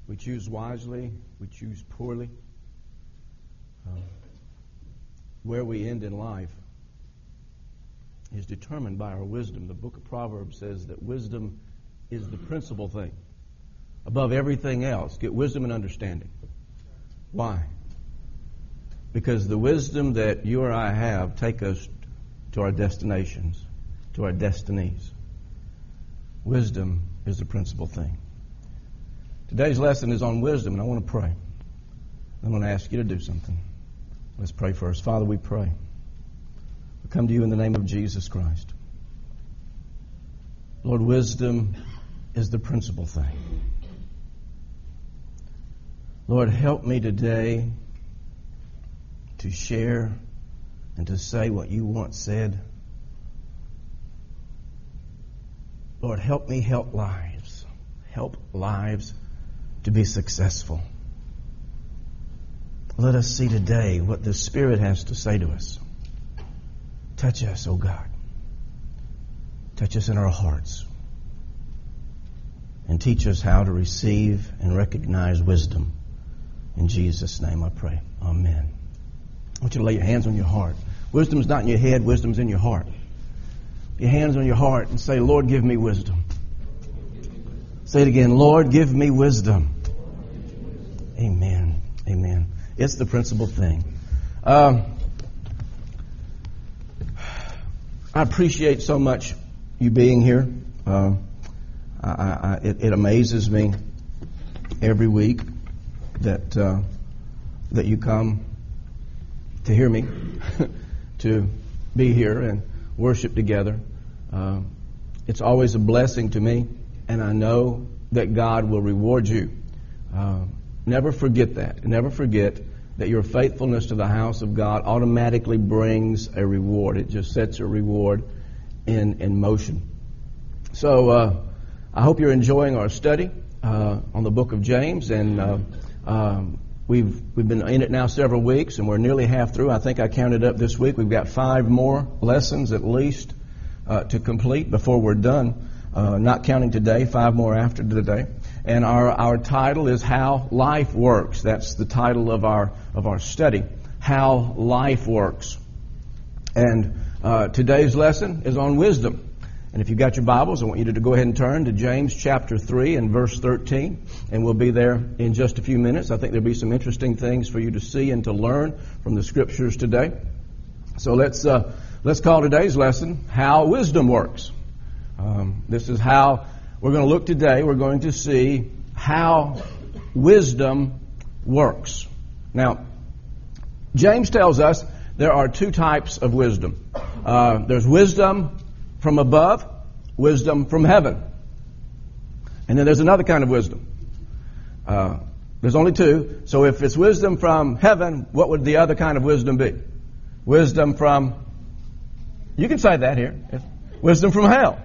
We choose wisely. We choose poorly. Where we end in life is determined by our wisdom. The book of Proverbs says that wisdom is the principal thing. Above everything else, get wisdom and understanding. Why? Because the wisdom that you or I have take us to our destinations, to our destinies. Wisdom is the principal thing. Today's lesson is on wisdom, and I want to pray. I'm going to ask you to do something. Let's pray first. Father, we pray. We come to you in the name of Jesus Christ. Lord, wisdom is the principal thing. Lord, help me today to share and to say what you once said. Lord, help me help lives. Help lives to be successful. Let us see today what the Spirit has to say to us. Touch us, oh God. Touch us in our hearts. And teach us how to receive and recognize wisdom. In Jesus' name I pray. Amen. I want you to lay your hands on your heart. Wisdom is not in your head. Wisdom is in your heart. Your hands on your heart and say, Lord, give me wisdom. Say it again. Lord, give me wisdom. Amen. Amen. It's the principal thing. I appreciate so much you being here. It amazes me every week that you come to hear me, to be here and worship together. It's always a blessing to me, and I know that God will reward you. Never forget that. Never forget that your faithfulness to the house of God automatically brings a reward. It just sets a reward in motion. So I hope you're enjoying our study on the book of James, and we've been in it now several weeks, and we're nearly half through. I think I counted up this week. We've got 5 more lessons at least to complete before we're done. Not counting today, 5 more after today. And our title is How Life Works. That's the title of our study, How Life Works. And today's lesson is on wisdom. And if you've got your Bibles, I want you to go ahead and turn to James chapter 3 and verse 13. And we'll be there in just a few minutes. I think there'll be some interesting things for you to see and to learn from the Scriptures today. So let's call today's lesson, How Wisdom Works. This is how we're going to look today. We're going to see how wisdom works. Now, James tells us there are 2 types of wisdom. There's wisdom from above, wisdom from heaven. And then there's another kind of wisdom. There's only 2. So if it's wisdom from heaven, what would the other kind of wisdom be? Wisdom from, you can say that here, wisdom from hell.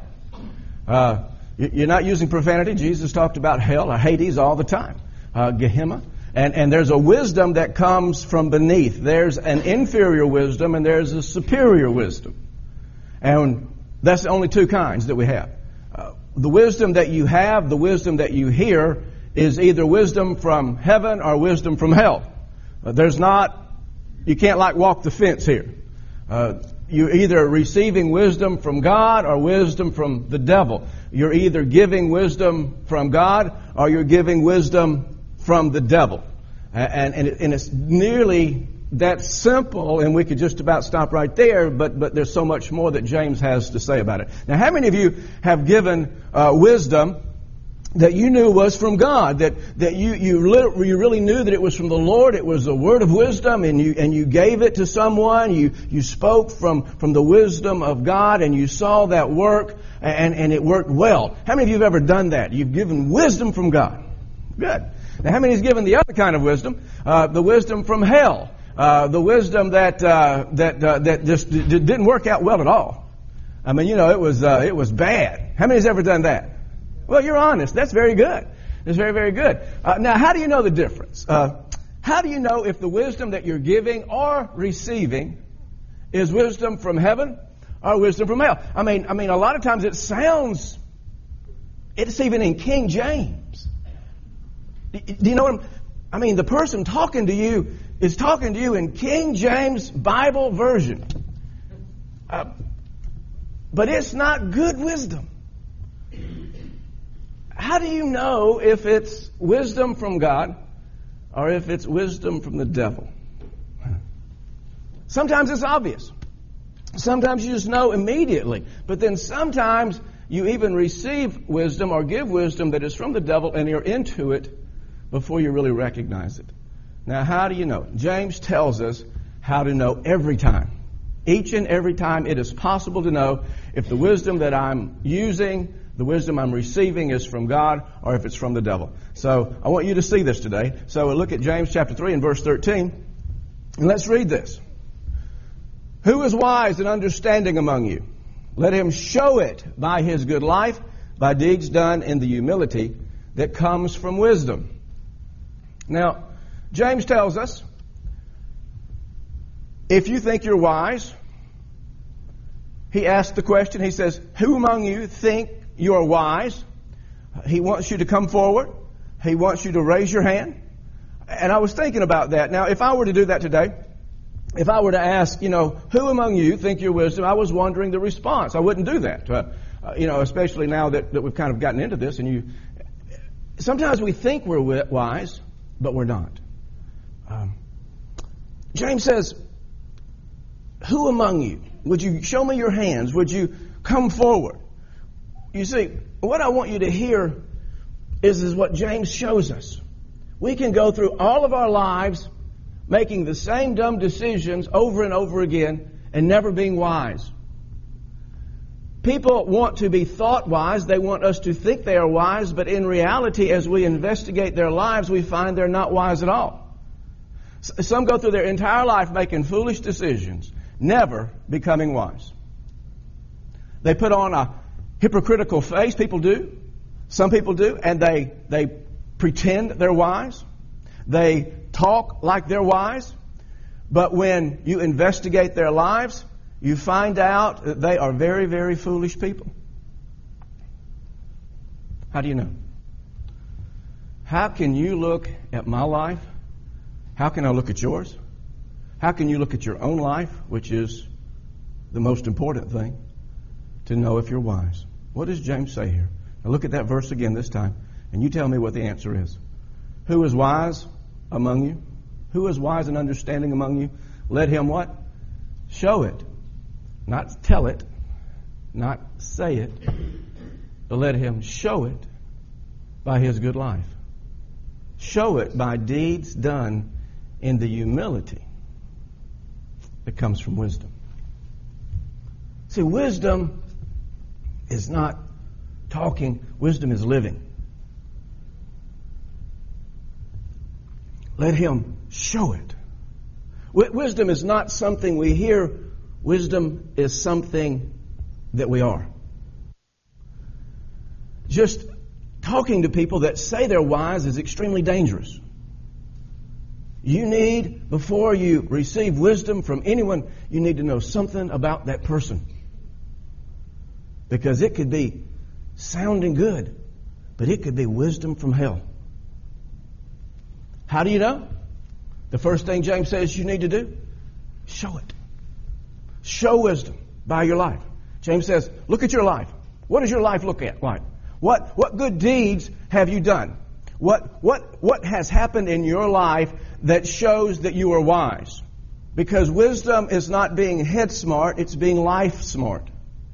You're not using profanity. Jesus talked about hell or Hades all the time, Gehenna. And there's a wisdom that comes from beneath. There's an inferior wisdom and there's a superior wisdom. And that's the only 2 kinds that we have. The wisdom that you have, the wisdom that you hear, is either wisdom from heaven or wisdom from hell. You can't walk the fence here. You're either receiving wisdom from God or wisdom from the devil. You're either giving wisdom from God or you're giving wisdom from the devil. And it's nearly that simple, and we could just about stop right there, but there's so much more that James has to say about it. Now, how many of you have given wisdom that you knew was from God, that you really knew that it was from the Lord? It was a word of wisdom, and you gave it to someone. You spoke from the wisdom of God, and you saw that work, and it worked well. How many of you have ever done that? You've given wisdom from God. Good. Now, how many has given the other kind of wisdom? The wisdom from hell. The wisdom that just didn't work out well at all. I mean, it was bad. How many has ever done that? Well, you're honest. That's very good. That's very, very good. Now, how do you know the difference? How do you know if the wisdom that you're giving or receiving is wisdom from heaven or wisdom from hell? I mean, a lot of times it's even in King James. Do you know what I mean? The person talking to you is talking to you in King James Bible version. But it's not good wisdom. How do you know if it's wisdom from God or if it's wisdom from the devil? Sometimes it's obvious. Sometimes you just know immediately. But then sometimes you even receive wisdom or give wisdom that is from the devil and you're into it before you really recognize it. Now, how do you know? James tells us how to know every time. Each and every time it is possible to know if the wisdom that I'm using, the wisdom I'm receiving is from God or if it's from the devil. So I want you to see this today. So we'll look at James chapter 3 and verse 13. And let's read this. Who is wise and understanding among you? Let him show it by his good life, by deeds done in the humility that comes from wisdom. Now, James tells us, if you think you're wise, he asks the question, he says, who among you think you're wise? He wants you to come forward. He wants you to raise your hand. And I was thinking about that. Now, if I were to do that today, if I were to ask, who among you think you're wisdom, I was wondering the response. I wouldn't do that, especially now that we've kind of gotten into this. And sometimes we think we're wise, but we're not. James says, who among you? Would you show me your hands? Would you come forward? You see, what I want you to hear is what James shows us. We can go through all of our lives making the same dumb decisions over and over again and never being wise. People want to be thought wise. They want us to think they are wise, but in reality, as we investigate their lives, we find they're not wise at all. Some go through their entire life making foolish decisions, never becoming wise. They put on a hypocritical face. People do. Some people do. And they pretend they're wise. They talk like they're wise. But when you investigate their lives, you find out that they are very, very foolish people. How do you know? How can you look at my life? How can I look at yours? How can you look at your own life, which is the most important thing, to know if you're wise? What does James say here? Now look at that verse again this time, and you tell me what the answer is. Who is wise among you? Who is wise and understanding among you? Let him what? Show it. Not tell it, not say it, but let him show it by his good life. Show it by deeds done in the humility that comes from wisdom. See, wisdom is not talking. Wisdom is living. Let him show it. Wisdom is not something we hear. Wisdom is something that we are. Just talking to people that say they're wise is extremely dangerous. You need, before you receive wisdom from anyone, you need to know something about that person. Because it could be sounding good, but it could be wisdom from hell. How do you know? The first thing James says you need to do, show it. Show wisdom by your life. James says, look at your life. What does your life look at like? What good deeds have you done? What has happened in your life that shows that you are wise? Because wisdom is not being head smart, it's being life smart.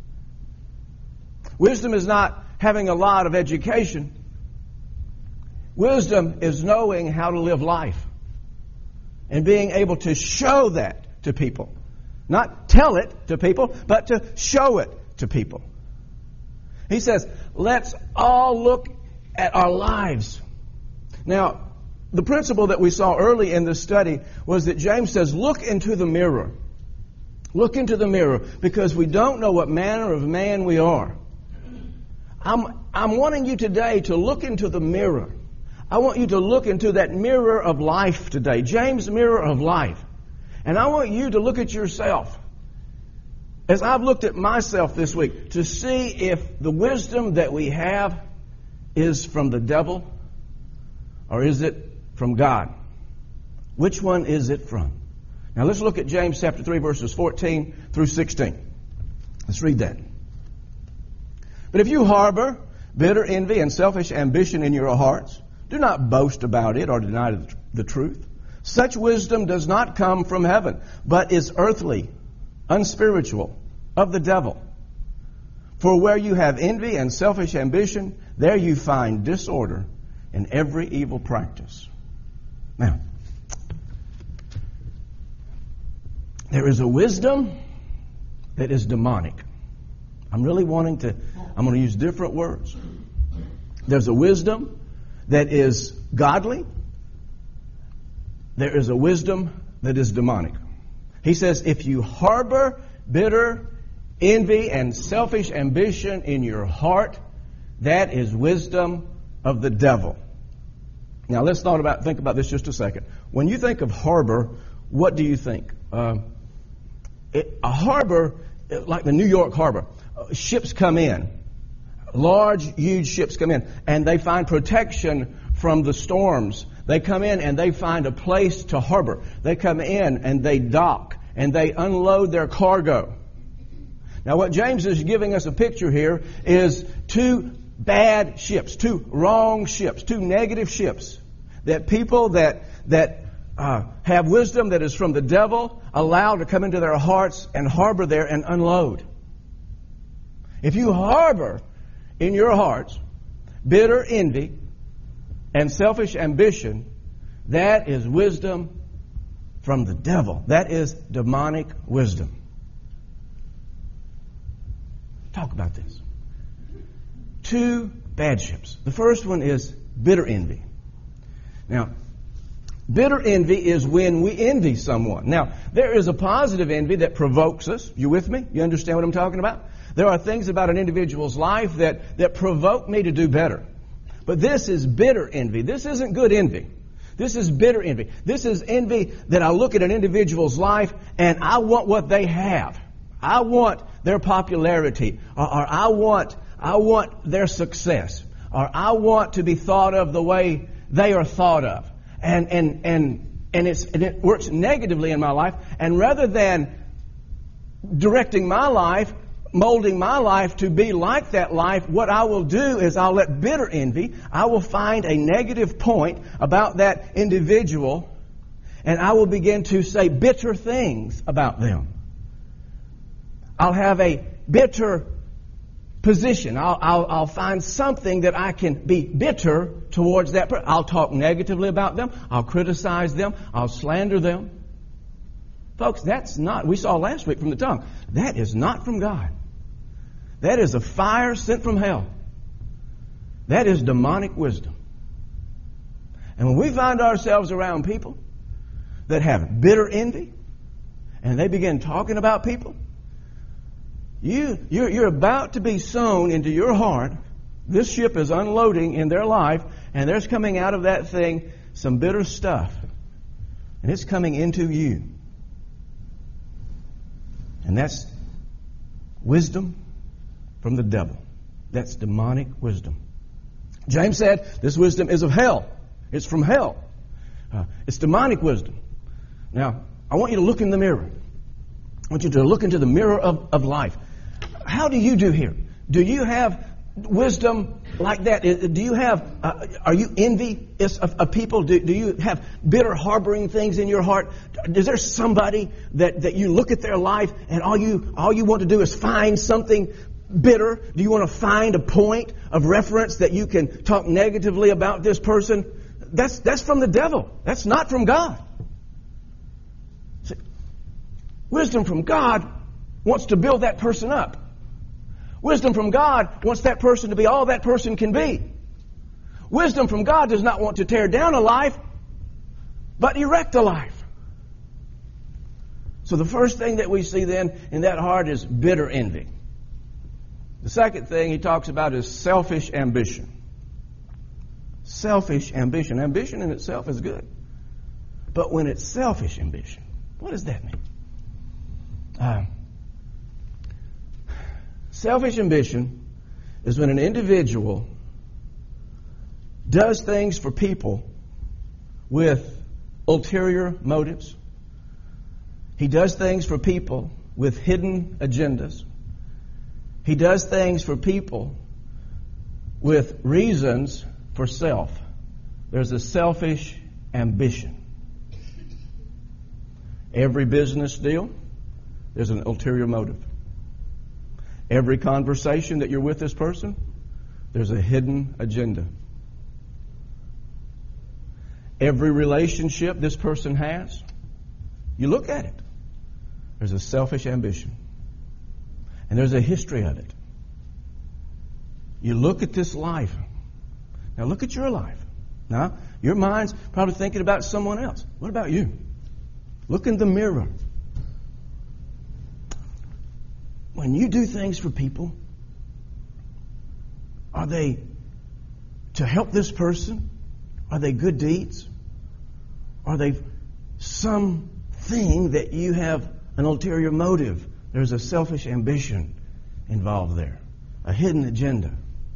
Wisdom is not having a lot of education. Wisdom is knowing how to live life and being able to show that to people. Not tell it to people, but to show it to people. He says, let's all look at our lives. Now, the principle that we saw early in this study was that James says, look into the mirror. Look into the mirror, because we don't know what manner of man we are. I'm wanting you today to look into the mirror. I want you to look into that mirror of life today, James' mirror of life. And I want you to look at yourself, as I've looked at myself this week, to see if the wisdom that we have is from the devil or is it from God? Which one is it from? Now let's look at James chapter 3, verses 14 through 16. Let's read that. But if you harbor bitter envy and selfish ambition in your hearts, do not boast about it or deny the truth. Such wisdom does not come from heaven, but is earthly, unspiritual, of the devil. For where you have envy and selfish ambition, there you find disorder in every evil practice. Now, there is a wisdom that is demonic. I'm going to use different words. There's a wisdom that is godly. There is a wisdom that is demonic. He says, if you harbor bitter envy and selfish ambition in your heart, that is wisdom of the devil. Now let's think about this just a second. When you think of harbor, what do you think? A harbor, like the New York harbor, ships come in. Large, huge ships come in, and they find protection from the storms. They come in and they find a place to harbor. They come in and they dock and they unload their cargo. Now what James is giving us a picture here is two bad ships, two wrong ships, two negative ships that people that have wisdom that is from the devil allow to come into their hearts and harbor there and unload. If you harbor in your hearts bitter envy and selfish ambition, that is wisdom from the devil. That is demonic wisdom. Talk about this. Two bad ships. The first one is bitter envy. Now, bitter envy is when we envy someone. Now, there is a positive envy that provokes us. You with me? You understand what I'm talking about? There are things about an individual's life that provoke me to do better. But this is bitter envy. This isn't good envy. This is bitter envy. This is envy that I look at an individual's life and I want what they have. I want their popularity, or I want their success, or I want to be thought of the way they are thought of. And it works negatively in my life. And rather than directing my life, molding my life to be like that life, what I will do is I'll let bitter envy, I will find a negative point about that individual, and I will begin to say bitter things about them. I'll have a bitter position. I'll find something that I can be bitter towards that person. I'll talk negatively about them. I'll criticize them. I'll slander them. Folks, that's not, we saw last week from the tongue, that is not from God. That is a fire sent from hell. That is demonic wisdom. And when we find ourselves around people that have bitter envy and they begin talking about people, you're about to be sown into your heart. This ship is unloading in their life, and there's coming out of that thing some bitter stuff. And it's coming into you. And that's wisdom from the devil. That's demonic wisdom. James said this wisdom is of hell. It's from hell. It's demonic wisdom. Now, I want you to look in the mirror. I want you to look into the mirror of life. How do you do here? Do you have wisdom like that? Do you have, are you envious of people? Do you have bitter harboring things in your heart? Is there somebody that you look at their life and all you want to do is find something bitter? Do you want to find a point of reference that you can talk negatively about this person? That's from the devil. That's not from God. See, wisdom from God wants to build that person up. Wisdom from God wants that person to be all that person can be. Wisdom from God does not want to tear down a life, but erect a life. So the first thing that we see then in that heart is bitter envy. The second thing he talks about is selfish ambition. Selfish ambition. Ambition in itself is good. But when it's selfish ambition, what does that mean? Selfish ambition is when an individual does things for people with ulterior motives. He does things for people with hidden agendas. He does things for people with reasons for self. There's a selfish ambition. Every business deal, there's an ulterior motive. Every conversation that you're with this person, there's a hidden agenda. Every relationship this person has, you look at it, there's a selfish ambition. And there's a history of it. You look at this life. Now look at your life. Now, your mind's probably thinking about someone else. What about you? Look in the mirror. When you do things for people, are they to help this person? Are they good deeds? Are they something that you have an ulterior motive? There's a selfish ambition involved there, a hidden agenda.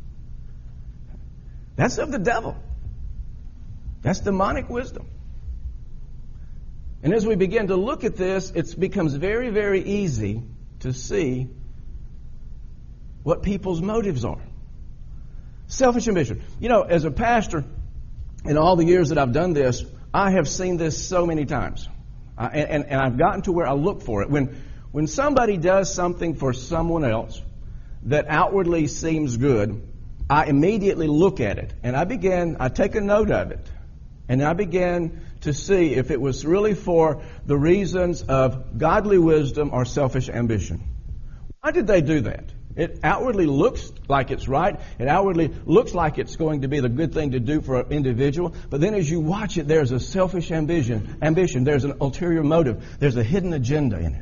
That's of the devil. That's demonic wisdom. And as we begin to look at this, it becomes very, very easy to see what people's motives are. Selfish ambition. You know, as a pastor, in all the years that I've done this, I have seen this so many times. And I've gotten to where I look for it. When somebody does something for someone else that outwardly seems good, I immediately look at it. And I take a note of it. And I began to see if it was really for the reasons of godly wisdom or selfish ambition. Why did they do that? It outwardly looks like it's right. It outwardly looks like it's going to be the good thing to do for an individual. But then as you watch it, there's a selfish ambition. There's an ulterior motive. There's a hidden agenda in it.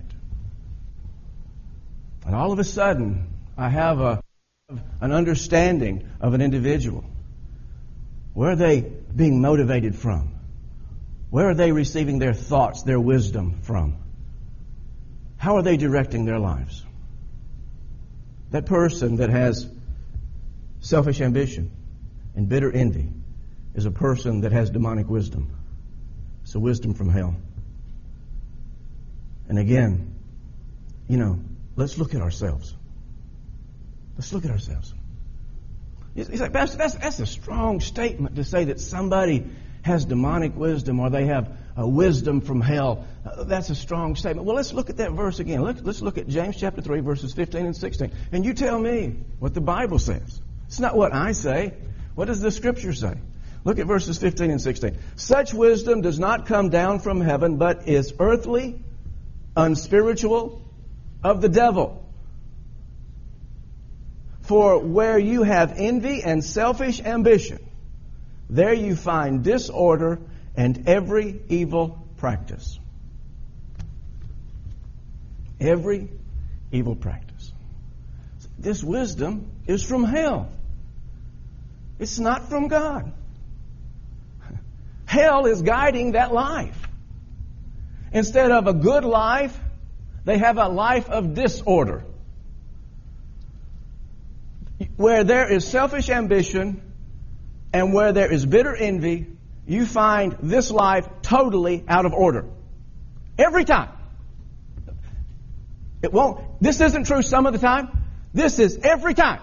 And all of a sudden, I have an understanding of an individual. Where are they being motivated from? Where are they receiving their thoughts, their wisdom from? How are they directing their lives? That person that has selfish ambition and bitter envy is a person that has demonic wisdom. It's a wisdom from hell. And again, let's look at ourselves. Let's look at ourselves. He's like, Pastor, that's a strong statement to say that somebody has demonic wisdom or they have a wisdom from hell. That's a strong statement. Well, let's look at that verse again. Let's look at James chapter 3, verses 15 and 16. And you tell me what the Bible says. It's not what I say. What does the Scripture say? Look at verses 15 and 16. Such wisdom does not come down from heaven, but is earthly, unspiritual, of the devil. For where you have envy and selfish ambition, there you find disorder and every evil practice. Every evil practice. This wisdom is from hell. It's not from God. Hell is guiding that life. Instead of a good life, they have a life of disorder. Where there is selfish ambition and where there is bitter envy, you find this life totally out of order. Every time. It won't. This isn't true some of the time. This is every time.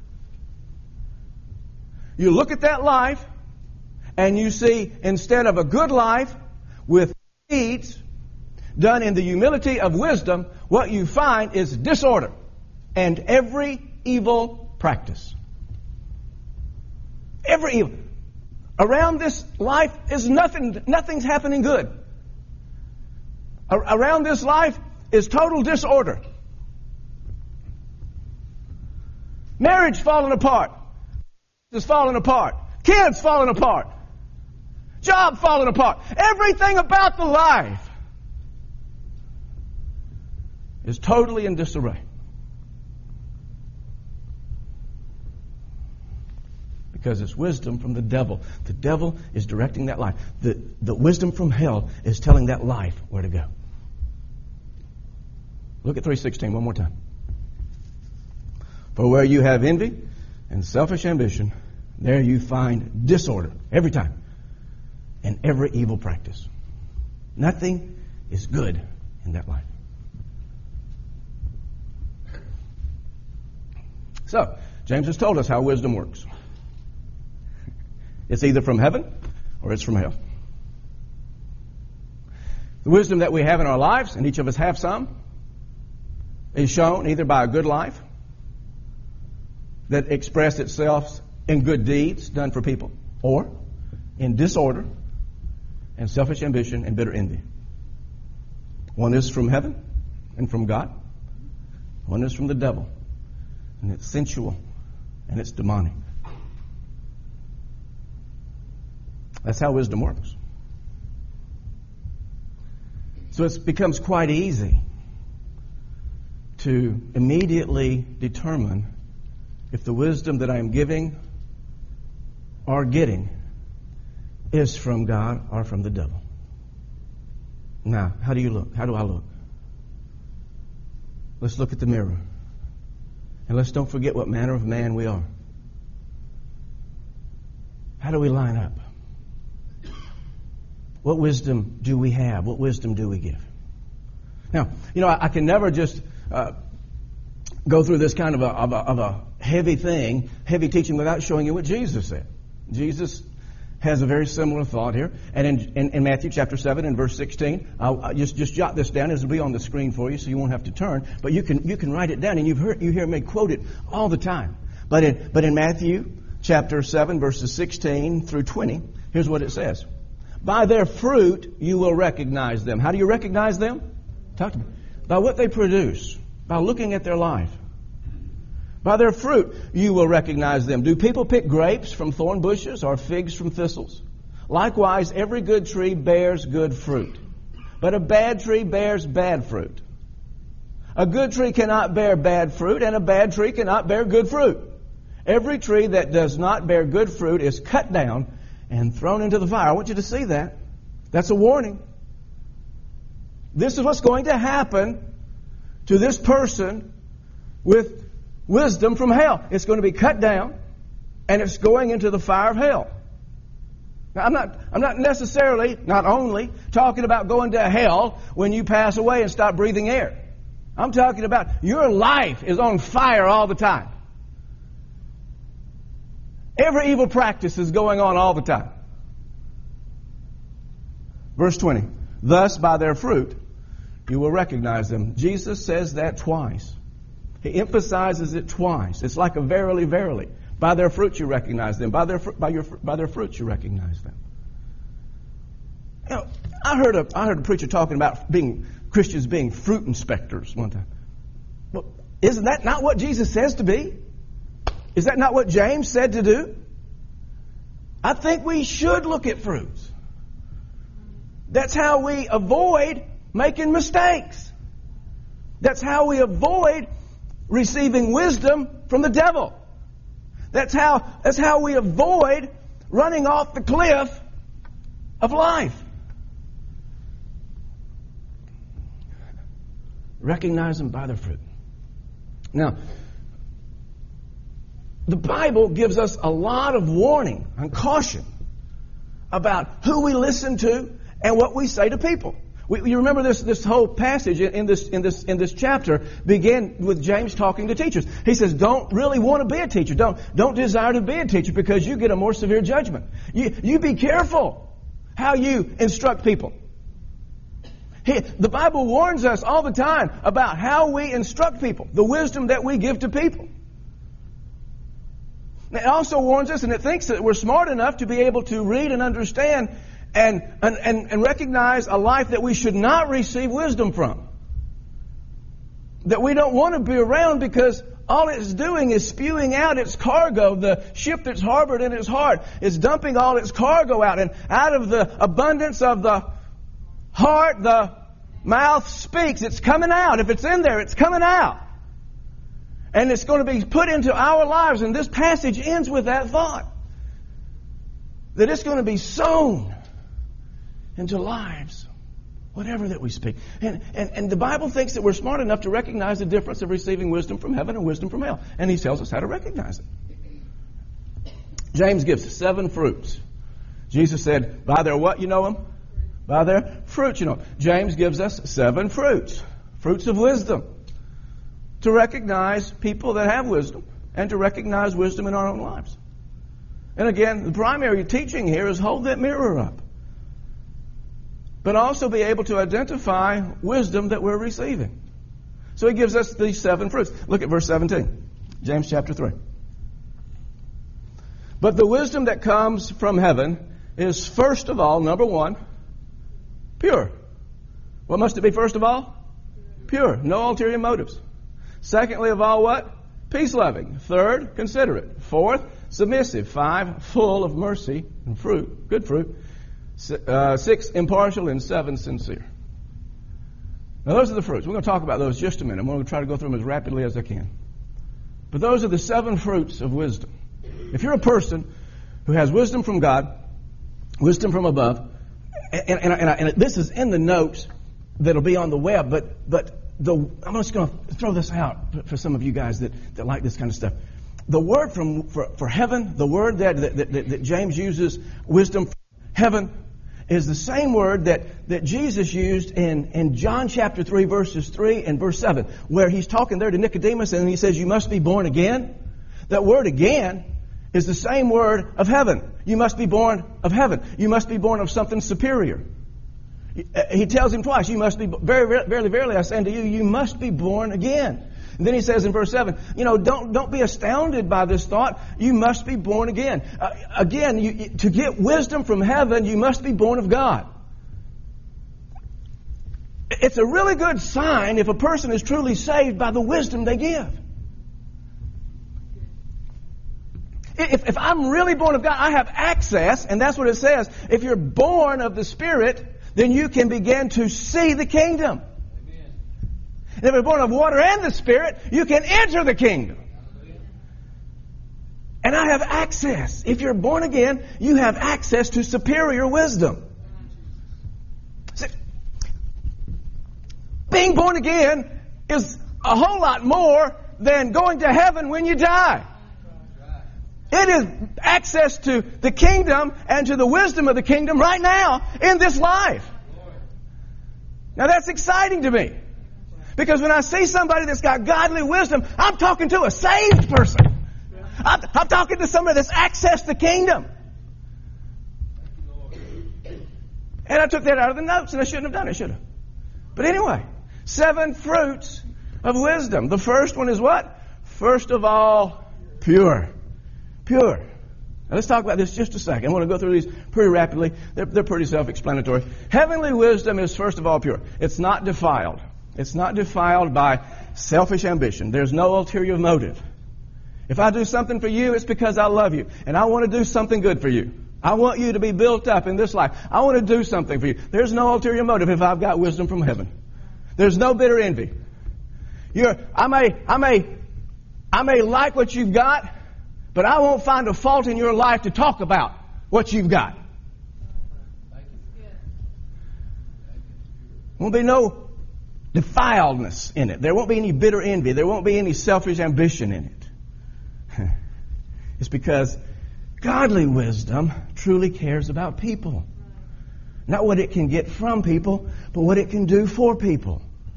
You look at that life and you see, instead of a good life with deeds done in the humility of wisdom, what you find is disorder and every evil practice. Every evil. Around this life is nothing's happening good. Around this life is total disorder. Marriage falling apart. Is falling apart. Kids falling apart. Job falling apart. Everything about the life is totally in disarray. Because it's wisdom from the devil. The devil is directing that life. The wisdom from hell is telling that life where to go. Look at 3:16 one more time. For where you have envy and selfish ambition, there you find disorder every time. and every evil practice. Nothing is good in that life. So, James has told us how wisdom works. It's either from heaven or it's from hell. The wisdom that we have in our lives, and each of us have some, is shown either by a good life that expressed itself in good deeds done for people, or in disorder and selfish ambition and bitter envy. One is from heaven and from God. One is from the devil, and it's sensual and it's demonic. That's how wisdom works. So it becomes quite easy to immediately determine if the wisdom that I am giving or getting is from God or from the devil. Now, how do you look? How do I look? Let's look at the mirror. And let's don't forget what manner of man we are. How do we line up? What wisdom do we have? What wisdom do we give? Now, I can never just go through this kind of a heavy thing, heavy teaching, without showing you what Jesus said. Jesus has a very similar thought here. And in Matthew chapter 7 and verse 16, I'll just jot this down. It'll be on the screen for you so you won't have to turn. But you can write it down, and you hear me quote it all the time. But in Matthew chapter 7 verses 16 through 20, here's what it says. By their fruit you will recognize them. How do you recognize them? Talk to me. By what they produce. By looking at their life. By their fruit you will recognize them. Do people pick grapes from thorn bushes or figs from thistles? Likewise, every good tree bears good fruit. But a bad tree bears bad fruit. A good tree cannot bear bad fruit, and a bad tree cannot bear good fruit. Every tree that does not bear good fruit is cut down and thrown into the fire. I want you to see that. That's a warning. This is what's going to happen to this person with wisdom from hell. It's going to be cut down, and it's going into the fire of hell. Now, I'm not necessarily, not only, talking about going to hell when you pass away and stop breathing air. I'm talking about your life is on fire all the time. Every evil practice is going on all the time. Verse 20. Thus, by their fruit, you will recognize them. Jesus says that twice. He emphasizes it twice. It's like a verily, verily. By their fruit you recognize them. By their fruit you recognize them. I heard a preacher talking about Christians being fruit inspectors one time. Well, isn't that not what Jesus says to be? Is that not what James said to do? I think we should look at fruits. That's how we avoid making mistakes. That's how we avoid receiving wisdom from the devil. That's how we avoid running off the cliff of life. Recognize them by their fruit. Now, the Bible gives us a lot of warning and caution about who we listen to and what we say to people. You remember this whole passage in this chapter began with James talking to teachers. He says, don't really want to be a teacher. Don't desire to be a teacher because you get a more severe judgment. You be careful how you instruct people. The Bible warns us all the time about how we instruct people, the wisdom that we give to people. It also warns us, and it thinks that we're smart enough to be able to read and understand and recognize a life that we should not receive wisdom from. That we don't want to be around because all it's doing is spewing out its cargo. The ship that's harbored in its heart is dumping all its cargo out. And out of the abundance of the heart, the mouth speaks. It's coming out. If it's in there, it's coming out. And it's going to be put into our lives. And this passage ends with that thought. That it's going to be sown into lives, whatever that we speak. And the Bible thinks that we're smart enough to recognize the difference of receiving wisdom from heaven and wisdom from hell. And he tells us how to recognize it. James gives 7 fruits. Jesus said, by their what you know them? By their fruits you know them. James gives us 7 fruits. Fruits of wisdom. To recognize people that have wisdom and to recognize wisdom in our own lives. And again, the primary teaching here is hold that mirror up. But also be able to identify wisdom that we're receiving. So he gives us these 7 fruits. Look at verse 17. James chapter 3. But the wisdom that comes from heaven is first of all, number 1, pure. What must it be first of all? Pure. No ulterior motives. Secondly of all what? Peace-loving. Third, considerate. Fourth, submissive. 5, full of mercy and fruit. Good fruit. 6, impartial. And 7, sincere. Now those are the fruits. We're going to talk about those just a minute. I'm going to try to go through them as rapidly as I can. But those are the 7 fruits of wisdom. If you're a person who has wisdom from God, wisdom from above, and this is in the notes that'll be on the web, but I'm just going to throw this out for some of you guys that like this kind of stuff. The word for heaven, the word that James uses, wisdom from heaven, is the same word that Jesus used in John chapter 3, verses 3 and verse 7, where he's talking there to Nicodemus and he says, you must be born again. That word again is the same word of heaven. You must be born of heaven. You must be born of something superior. He tells him twice, you must be, verily, verily, I say unto you, you must be born again. And then he says in verse 7, don't be astounded by this thought. You must be born again. To get wisdom from heaven, you must be born of God. It's a really good sign if a person is truly saved by the wisdom they give. If I'm really born of God, I have access, and that's what it says. If you're born of the Spirit, then you can begin to see the kingdom. Amen. And if you're born of water and the Spirit, you can enter the kingdom. And I have access. If you're born again, you have access to superior wisdom. See, being born again is a whole lot more than going to heaven when you die. It is access to the kingdom and to the wisdom of the kingdom right now in this life. Now that's exciting to me. Because when I see somebody that's got godly wisdom, I'm talking to a saved person. I'm talking to somebody that's accessed the kingdom. And I took that out of the notes and I shouldn't have done it, should I? But anyway, 7 fruits of wisdom. The first one is what? First of all, pure. Pure. Now let's talk about this just a second. I'm going to go through these pretty rapidly. They're pretty self-explanatory. Heavenly wisdom is first of all pure. It's not defiled. It's not defiled by selfish ambition. There's no ulterior motive. If I do something for you, it's because I love you. And I want to do something good for you. I want you to be built up in this life. I want to do something for you. There's no ulterior motive if I've got wisdom from heaven. There's no bitter envy. I may like what you've got, but I won't find a fault in your life to talk about what you've got. Won't be no defiledness in it. There won't be any bitter envy. There won't be any selfish ambition in it. It's because godly wisdom truly cares about people. Not what it can get from people, but what it can do for people.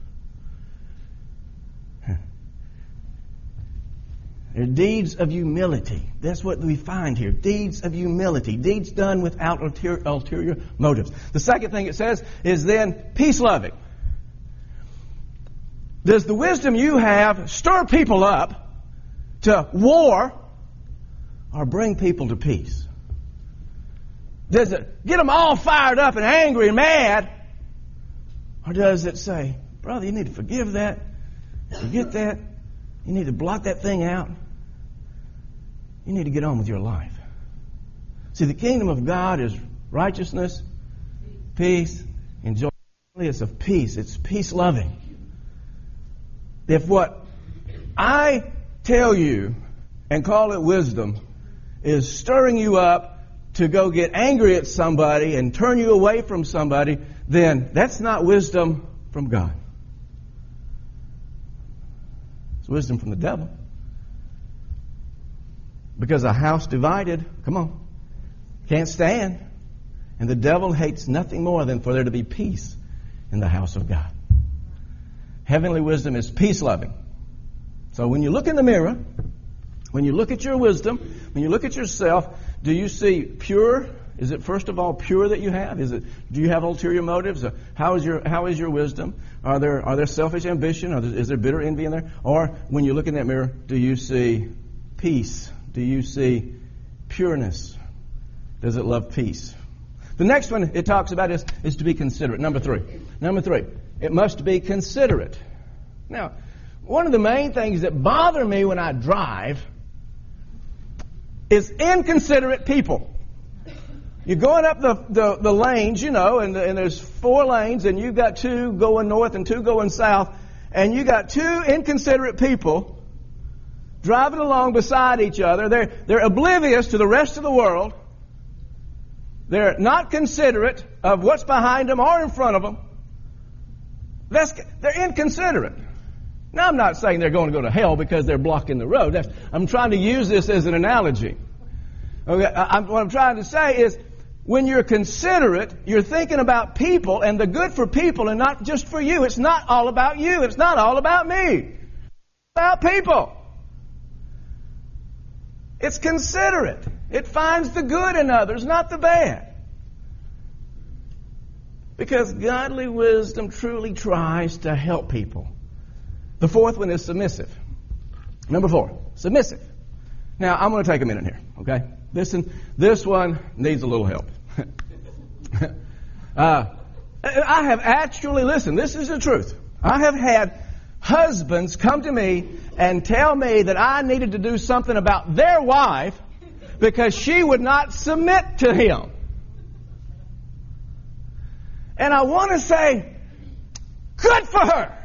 They're deeds of humility. That's what we find here. Deeds of humility. Deeds done without ulterior motives. The second thing it says is then peace-loving. Does the wisdom you have stir people up to war or bring people to peace? Does it get them all fired up and angry and mad? Or does it say, brother, you need to forgive that, forget that, you need to blot that thing out? You need to get on with your life. See, the kingdom of God is righteousness, peace, and joy. It's of peace. It's peace-loving. If what I tell you and call it wisdom is stirring you up to go get angry at somebody and turn you away from somebody, then that's not wisdom from God. It's wisdom from the devil. Because a house divided, come on, can't stand. And the devil hates nothing more than for there to be peace in the house of God. Heavenly wisdom is peace-loving. So when you look in the mirror, when you look at your wisdom, when you look at yourself, do you see pure? Is it first of all pure that you have? Do you have ulterior motives? How is your wisdom? Are there selfish ambition? Is there bitter envy in there? Or when you look in that mirror, do you see peace? Do you see pureness? Does it love peace? The next one it talks about is to be considerate. Number three, it must be considerate. Now, one of the main things that bother me when I drive is inconsiderate people. You're going up the lanes, and there's 4 lanes, and you've got 2 going north and 2 going south, and you got 2 inconsiderate people driving along beside each other. They're oblivious to the rest of the world. They're not considerate of what's behind them or in front of them. They're inconsiderate. Now, I'm not saying they're going to go to hell because they're blocking the road. I'm trying to use this as an analogy. Okay, what I'm trying to say is, when you're considerate, you're thinking about people and the good for people and not just for you. It's not all about you. It's not all about me. It's about people. It's considerate. It finds the good in others, not the bad. Because godly wisdom truly tries to help people. The fourth one is submissive. Number 4, submissive. Now, I'm going to take a minute here, okay? This one needs a little help. I have actually, listen, this is the truth. I have had husbands come to me and tell me that I needed to do something about their wife because she would not submit to him. And I want to say, good for her.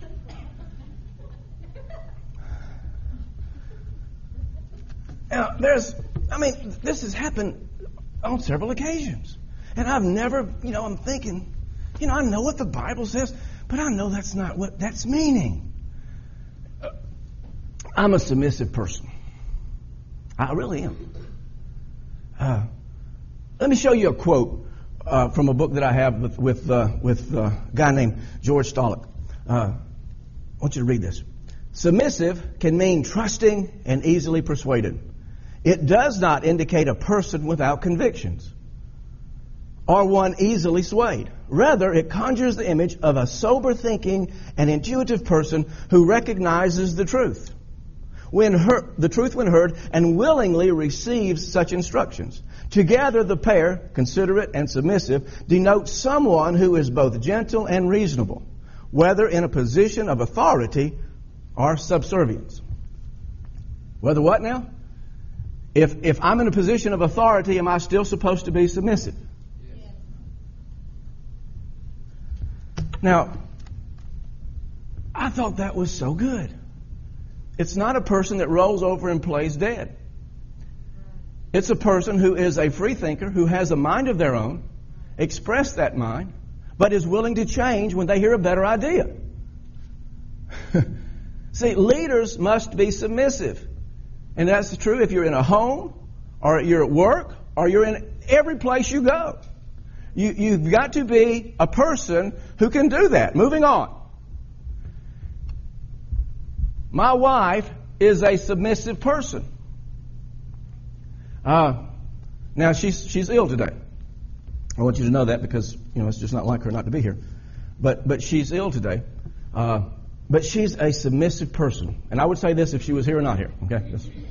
Now, this has happened on several occasions. And I've never, I'm thinking, I know what the Bible says, but I know that's not what that's meaning. I'm a submissive person. I really am. Let me show you a quote from a book that I have with a guy named George Stolick. I want you to read this. Submissive can mean trusting and easily persuaded. It does not indicate a person without convictions or one easily swayed. Rather, it conjures the image of a sober-thinking and intuitive person who recognizes the truth when heard and willingly receives such instructions. Together, the pair, considerate and submissive, denote someone who is both gentle and reasonable, whether in a position of authority or subservience. Whether what now? If I'm in a position of authority, am I still supposed to be submissive? Yes. Now, I thought that was so good. It's not a person that rolls over and plays dead. It's a person who is a free thinker, who has a mind of their own, express that mind, but is willing to change when they hear a better idea. See, leaders must be submissive. And that's true if you're in a home, or you're at work, or you're in every place you go. You've got to be a person who can do that. Moving on. My wife is a submissive person. Now, she's ill today. I want you to know that because, it's just not like her not to be here. But she's ill today. But she's a submissive person. And I would say this if she was here or not here. Okay?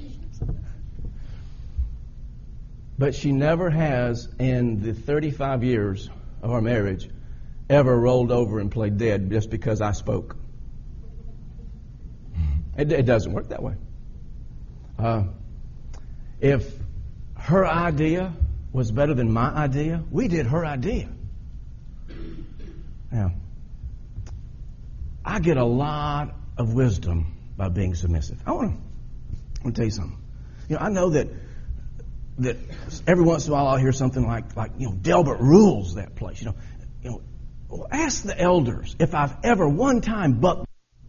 But she never has, in the 35 years of our marriage, ever rolled over and played dead just because I spoke. It doesn't work that way. If her idea was better than my idea, we did her idea. Now, I get a lot of wisdom by being submissive. I want to tell you something. I know that every once in a while I'll hear something like Delbert rules that place. Well, ask the elders if I've ever one time bucked.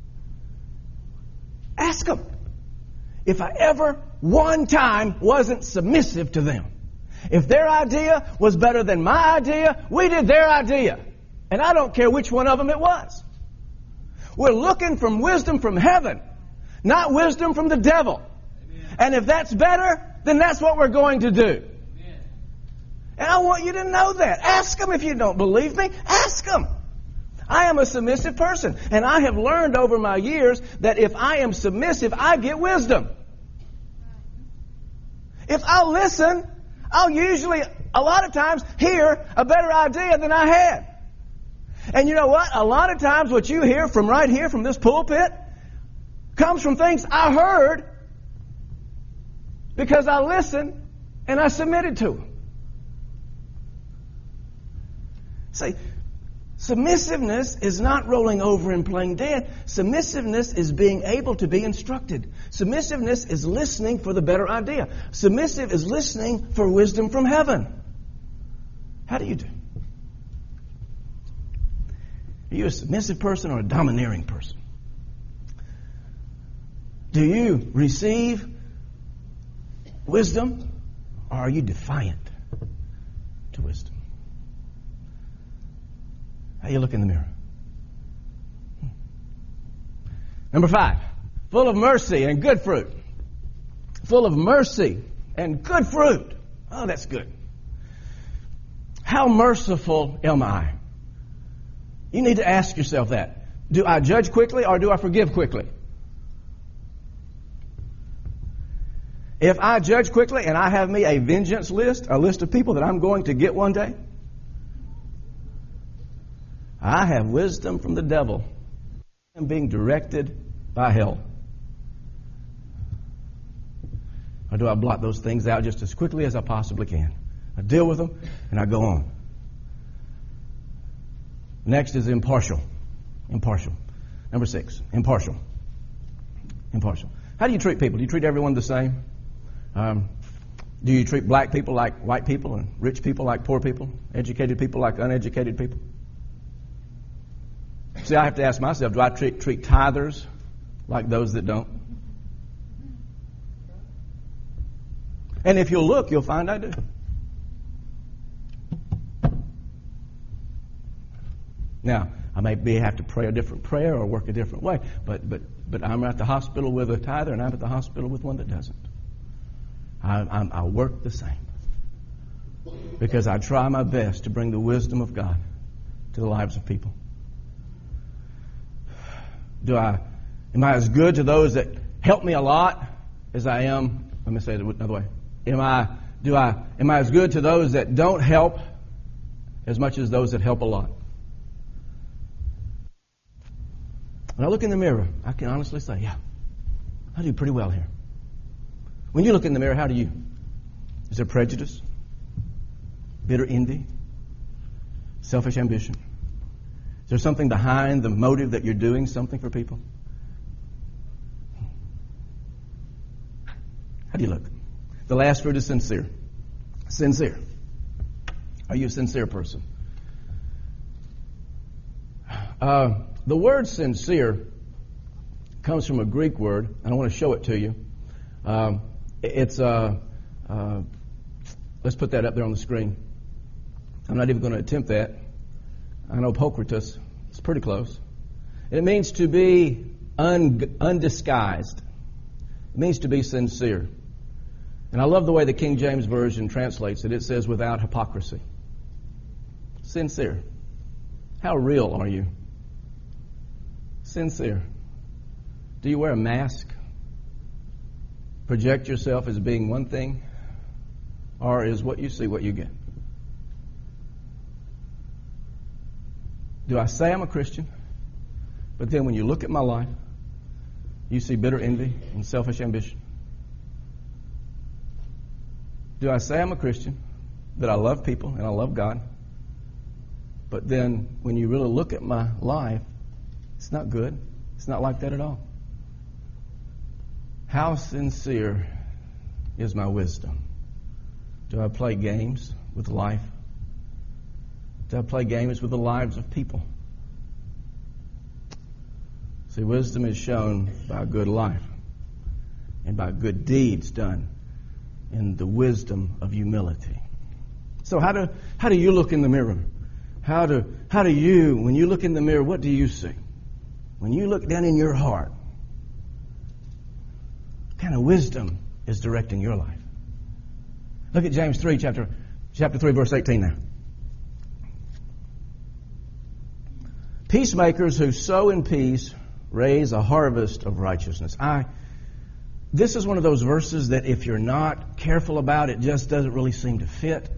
Ask them if I ever one time wasn't submissive to them. If their idea was better than my idea, we did their idea. And I don't care which one of them it was. We're looking for wisdom from heaven, not wisdom from the devil. Amen. And if that's better, then that's what we're going to do. Amen. And I want you to know that. Ask them if you don't believe me. Ask them. I am a submissive person. And I have learned over my years that if I am submissive, I get wisdom. If I'll listen, I'll usually, a lot of times, hear a better idea than I had. And you know what? A lot of times what you hear from right here, from this pulpit, comes from things I heard because I listened and I submitted to them. See, submissiveness is not rolling over and playing dead. Submissiveness is being able to be instructed. Submissiveness is listening for the better idea. Submissive is listening for wisdom from heaven. How do you do? Are you a submissive person or a domineering person? Do you receive wisdom or are you defiant to wisdom? How do you look in the mirror? Number 5, full of mercy and good fruit. Full of mercy and good fruit. Oh, that's good. How merciful am I? You need to ask yourself that. Do I judge quickly or do I forgive quickly? If I judge quickly and I have me a vengeance list, a list of people that I'm going to get one day, I have wisdom from the devil. I'm being directed by hell. Or do I blot those things out just as quickly as I possibly can? I deal with them and I go on. Next is impartial. Impartial. Number 6, impartial. Impartial. How do you treat people? Do you treat everyone the same? Do you treat black people like white people and rich people like poor people? Educated people like uneducated people? See, I have to ask myself, do I treat tithers like those that don't? And if you'll look, you'll find I do. Now, I may have to pray a different prayer or work a different way, but I'm at the hospital with a tither and I'm at the hospital with one that doesn't. I work the same because I try my best to bring the wisdom of God to the lives of people. Am I as good to those that help me a lot as I am? Let me say it another way. Am I as good to those that don't help as much as those that help a lot? When I look in the mirror, I can honestly say, yeah, I do pretty well here. When you look in the mirror, how do you? Is there prejudice? Bitter envy? Selfish ambition? Is there something behind the motive that you're doing something for people? How do you look? The last fruit is sincere. Sincere. Are you a sincere person? The word sincere comes from a Greek word, and I want to show it to you. Let's put that up there on the screen. I'm not even going to attempt that. I know Pokratus. It's pretty close. It means to be undisguised. It means to be sincere. And I love the way the King James Version translates it. It says, without hypocrisy. Sincere. How real are you? Sincere. Do you wear a mask? Project yourself as being one thing? Or is what you see what you get? Do I say I'm a Christian, but then when you look at my life, you see bitter envy and selfish ambition? Do I say I'm a Christian, that I love people and I love God, but then when you really look at my life, it's not good. It's not like that at all. How sincere is my wisdom? Do I play games with life? Do I play games with the lives of people? See, wisdom is shown by a good life and by good deeds done in the wisdom of humility. So how do you look in the mirror? How do you, when you look in the mirror, what do you see? When you look down in your heart, what kind of wisdom is directing your life? Look at James 3, chapter 3, verse 18 now. Peacemakers who sow in peace raise a harvest of righteousness. This is one of those verses that if you're not careful about, it just doesn't really seem to fit.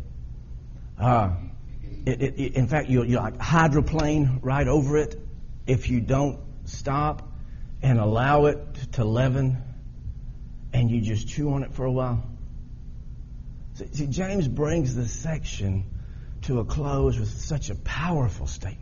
In fact, you like hydroplane right over it if you don't stop and allow it to leaven and you just chew on it for a while. See, James brings this section to a close with such a powerful statement.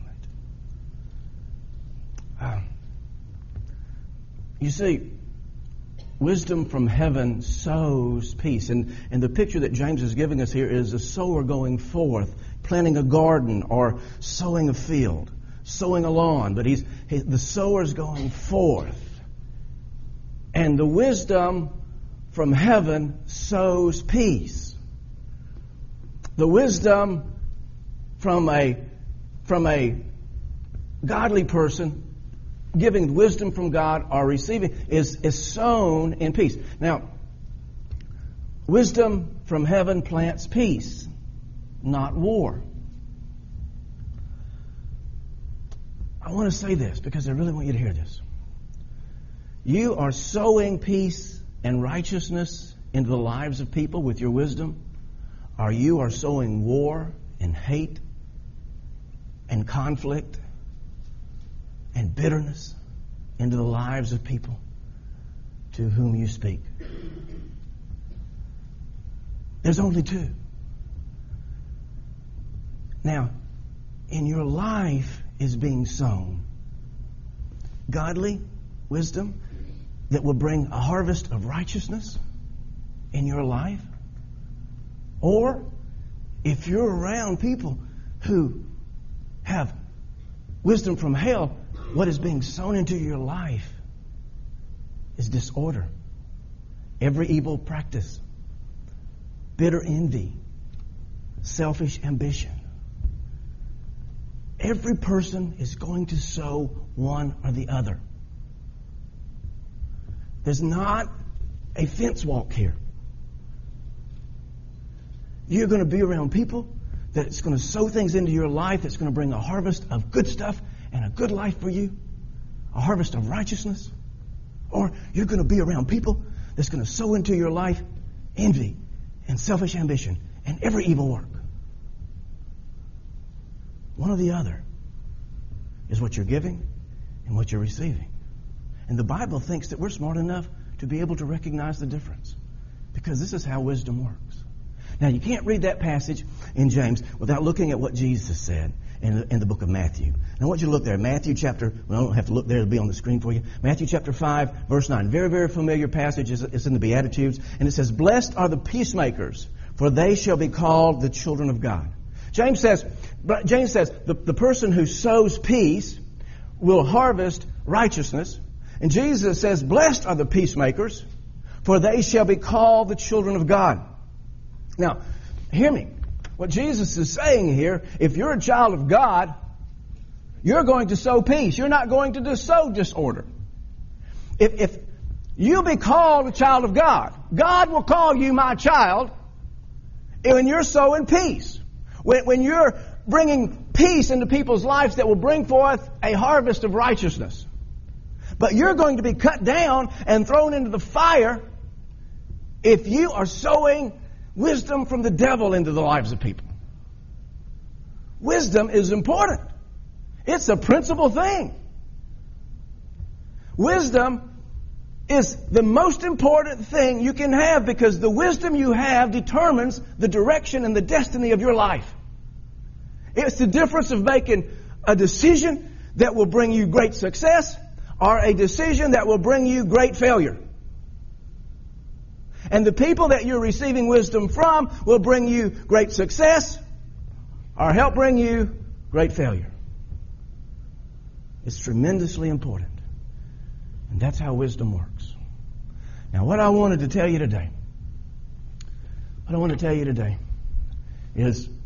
You see, wisdom from heaven sows peace. And the picture that James is giving us here is a sower going forth, planting a garden or sowing a field, sowing a lawn. But the sower's going forth. And the wisdom from heaven sows peace. The wisdom from a godly person giving wisdom from God or receiving is sown in peace. Now, wisdom from heaven plants peace, not war. I want to say this because I really want you to hear this. You are sowing peace and righteousness into the lives of people with your wisdom, or you are sowing war and hate and conflict and bitterness into the lives of people to whom you speak. There's only two. Now, in your life is being sown godly wisdom that will bring a harvest of righteousness in your life. Or if you're around people who have wisdom from hell, what is being sown into your life is disorder, every evil practice, bitter envy, selfish ambition. Every person is going to sow one or the other. There's not a fence walk here. You're going to be around people that it's going to sow things into your life that's going to bring a harvest of good stuff and a good life for you, a harvest of righteousness. Or you're going to be around people that's going to sow into your life envy and selfish ambition and every evil work. One or the other is what you're giving and what you're receiving. And the Bible thinks that we're smart enough to be able to recognize the difference, because this is how wisdom works. Now, you can't read that passage in James without looking at what Jesus said in the book of Matthew. And I want you to look there. Matthew chapter, well, I don't have to look there, it'll be on the screen for you. Matthew chapter 5, verse 9. Very, very familiar passage. It's in the Beatitudes. And it says, "Blessed are the peacemakers, for they shall be called the children of God." James says the person who sows peace will harvest righteousness. And Jesus says, "Blessed are the peacemakers, for they shall be called the children of God." Now, hear me. What Jesus is saying here, if you're a child of God, you're going to sow peace. You're not going to sow disorder. If you be called a child of God, God will call you my child when you're sowing peace. When you're bringing peace into people's lives that will bring forth a harvest of righteousness. But you're going to be cut down and thrown into the fire if you are sowing wisdom from the devil into the lives of people. Wisdom is important. It's a principal thing. Wisdom is the most important thing you can have, because the wisdom you have determines the direction and the destiny of your life. It's the difference of making a decision that will bring you great success or a decision that will bring you great failure. And the people that you're receiving wisdom from will bring you great success or help bring you great failure. It's tremendously important. And that's how wisdom works. Now, what I wanted to tell you today is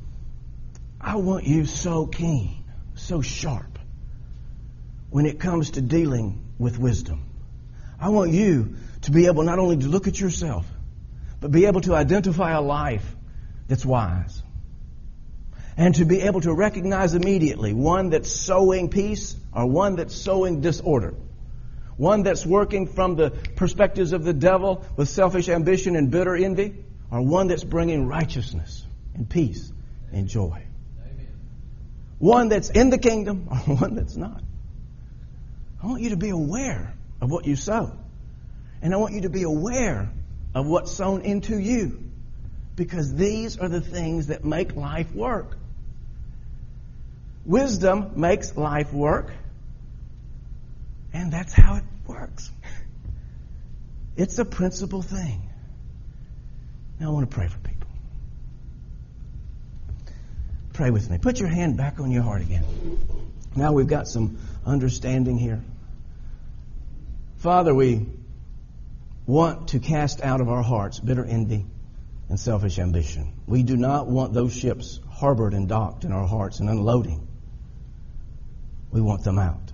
I want you so keen, so sharp when it comes to dealing with wisdom. I want you to be able not only to look at yourself, but be able to identify a life that's wise. And to be able to recognize immediately one that's sowing peace or one that's sowing disorder. One that's working from the perspectives of the devil with selfish ambition and bitter envy, or one that's bringing righteousness and peace and joy. Amen. One that's in the kingdom or one that's not. I want you to be aware of what you sow. And I want you to be aware of what's sown into you. Because these are the things that make life work. Wisdom makes life work. And that's how it works. It's a principal thing. Now I want to pray for people. Pray with me. Put your hand back on your heart again. Now we've got some understanding here. Father, we want to cast out of our hearts bitter envy and selfish ambition. We do not want those ships harbored and docked in our hearts and unloading. We want them out.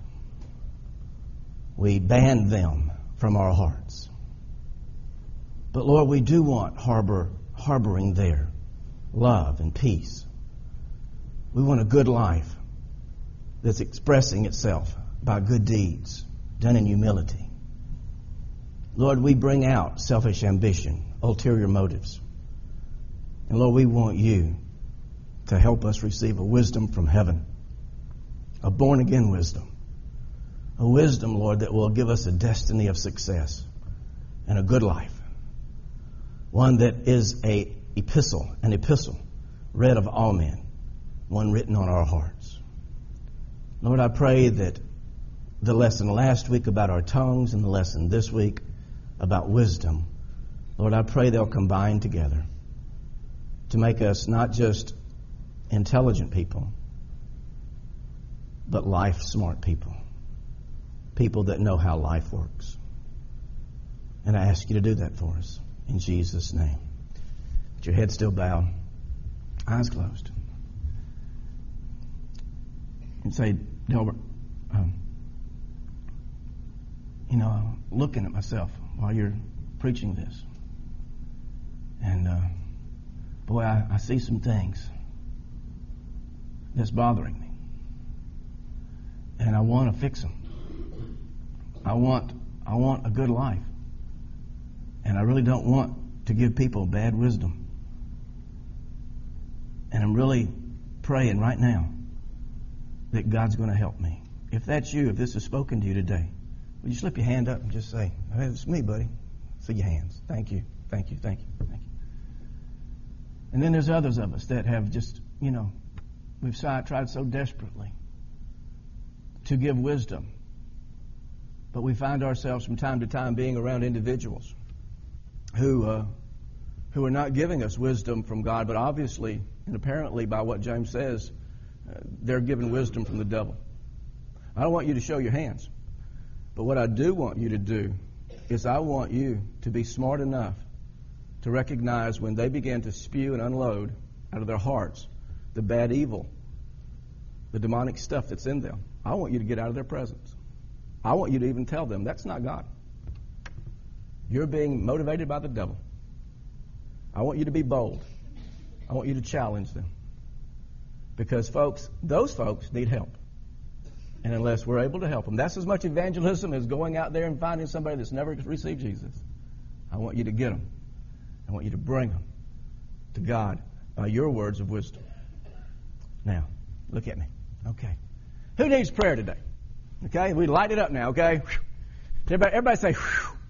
We ban them from our hearts. But Lord, we do want harboring there love and peace. We want a good life that's expressing itself by good deeds done in humility. Lord, we bring out selfish ambition, ulterior motives. And Lord, we want you to help us receive a wisdom from heaven, a born-again wisdom. A wisdom, Lord, that will give us a destiny of success and a good life. One that is an epistle read of all men, one written on our hearts. Lord, I pray that the lesson last week about our tongues and the lesson this week about wisdom, Lord, I pray they'll combine together to make us not just intelligent people, but life-smart people. People that know how life works. And I ask you to do that for us in Jesus' name. With your head still bowed, eyes closed. And say, Delbert, looking at myself while you're preaching this. And boy, I see some things that's bothering me. And I want to fix them. I want a good life. And I really don't want to give people bad wisdom. And I'm really praying right now that God's going to help me. If that's you, if this has spoken to you today, would you slip your hand up and just say, hey, it's me, buddy. See your hands. Thank you. Thank you. Thank you. Thank you. And then there's others of us that have just, we've tried so desperately to give wisdom. But we find ourselves from time to time being around individuals who are not giving us wisdom from God, but obviously and apparently by what James says, they're given wisdom from the devil. I don't want you to show your hands. But what I do want you to do is I want you to be smart enough to recognize when they begin to spew and unload out of their hearts the bad evil, the demonic stuff that's in them. I want you to get out of their presence. I want you to even tell them that's not God. You're being motivated by the devil. I want you to be bold. I want you to challenge them. Because those folks need help. And unless we're able to help them, that's as much evangelism as going out there and finding somebody that's never received Jesus. I want you to get them. I want you to bring them to God by your words of wisdom. Now, look at me. Okay. Who needs prayer today? Okay, we light it up now, okay? Everybody say,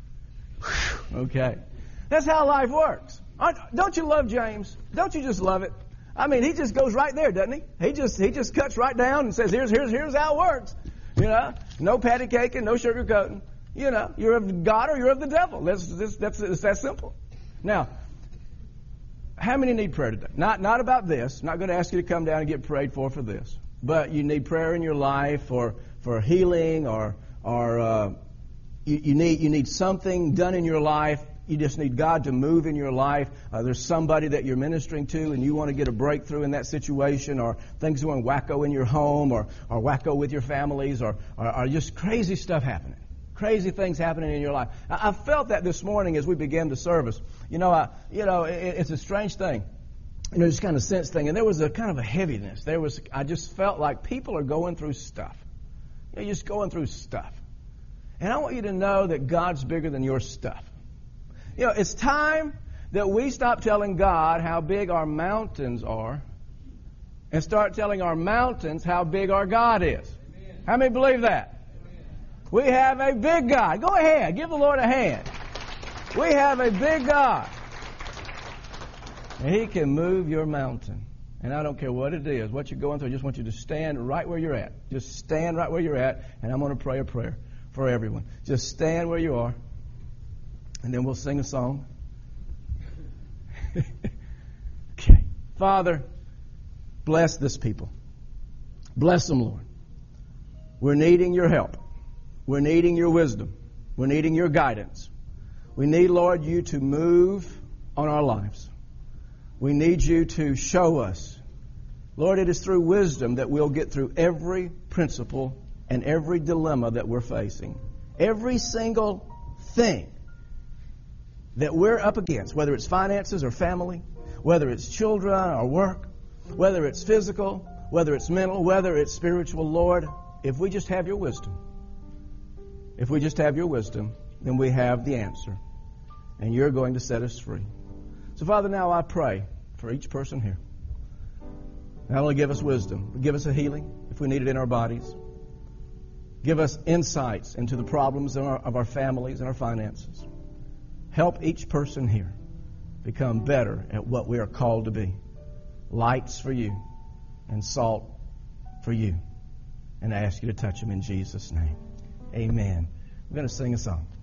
okay. That's how life works. Don't you love James? Don't you just love it? I mean, he just goes right there, doesn't he? He just cuts right down and says, here's how it works. No patty caking, no sugar coating. You're of God or you're of the devil. It's that simple. Now, how many need prayer today? Not about this. Not going to ask you to come down and get prayed for this. But you need prayer in your life for healing or you need something done in your life you just need God to move in your life. There's somebody that you're ministering to and you want to get a breakthrough in that situation, or things going wacko in your home, or wacko with your families, or just crazy stuff happening. Crazy things happening in your life. I felt that this morning as we began the service. It's a strange thing. Just kind of sense thing. And there was a kind of a heaviness. I just felt like people are going through stuff. You're just going through stuff. And I want you to know that God's bigger than your stuff. It's time that we stop telling God how big our mountains are and start telling our mountains how big our God is. Amen. How many believe that? Amen. We have a big God. Go ahead. Give the Lord a hand. We have a big God. And He can move your mountain. And I don't care what it is, what you're going through. I just want you to stand right where you're at. Just stand right where you're at. And I'm going to pray a prayer for everyone. Just stand where you are. And then we'll sing a song. Okay. Father, bless this people. Bless them, Lord. We're needing your help. We're needing your wisdom. We're needing your guidance. We need, Lord, you to move on our lives. We need you to show us. Lord, it is through wisdom that we'll get through every principle and every dilemma that we're facing. Every single thing that we're up against, whether it's finances or family, whether it's children or work, whether it's physical, whether it's mental, whether it's spiritual, Lord, if we just have your wisdom, then we have the answer. And you're going to set us free. So, Father, now I pray for each person here. Not only give us wisdom, but give us a healing if we need it in our bodies. Give us insights into the problems of our families and our finances. Help each person here become better at what we are called to be. Lights for you and salt for you. And I ask you to touch them in Jesus' name. Amen. We're going to sing a song.